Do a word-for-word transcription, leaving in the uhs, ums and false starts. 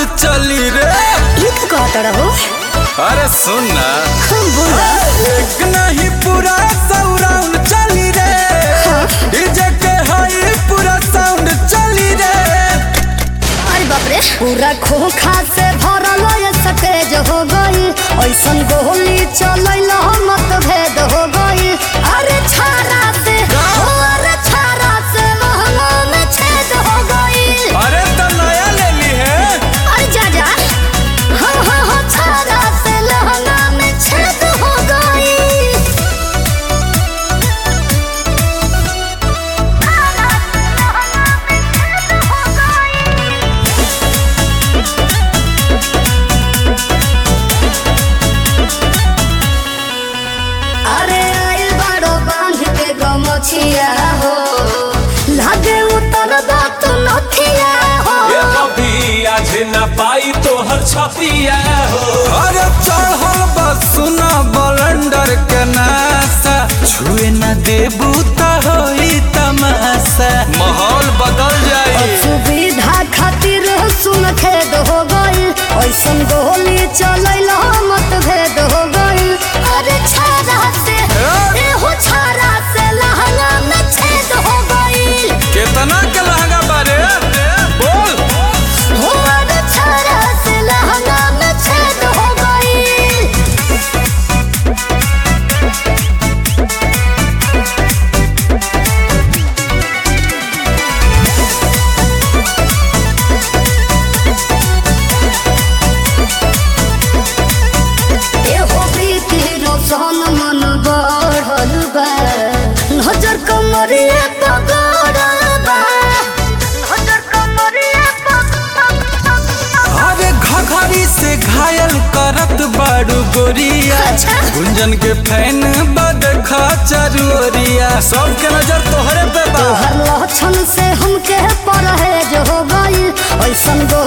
चली रे। ये तो कहता रहो। अरे सुन ना बोला एक नहीं पूरा सराउंड चली रे। डीजे के हाई पूरा साउंड चली रे। अरे बाप रे पूरा खोखा से भरल ये सटेज हो गई ऐसन गोली चलैला मत भेद हो गई। अरे छारा से अरे छारा से महंगा में छेद हो गई। अरे तो नया ले ली है। अरे जा जा हाँ हाँ हाँ छारा से लहंगा में छेद हो गई। छारा से लहंगा में छेद हो गई। अरे आइल बाड़ो बांध के गमछिया हो लागे उतर बात नथिया हो। ये कभी आज न पाई तो हर छतिया हो। अरे चढ़ल बस सुना बलंडर के नासा छुए न देबू त होई तमाशा माहौल बदल जाई। सुविधा खातिर सुन खेद हो गई ऐसन गोली चलैला मत भेद हो गई। अरे छारा से ए हो छारा से लहंगा में छेद हो गई। कितना के लहंगा बारे बोल। हो अरे छारा से लहंगा में छेद हो गई। एहो प्रीति रोशन मन बढ़ल बा नजर कमरिया पगड़ल बा नजर कमरिया अरे घघरी से घायल करत बाड़ू गोरिया। अच्छा। गुंजन के फैन बद खचरोरिया सबके नजर तोहरे पे बा। हर लक्षण से हमके परहेज हो गई ऐसन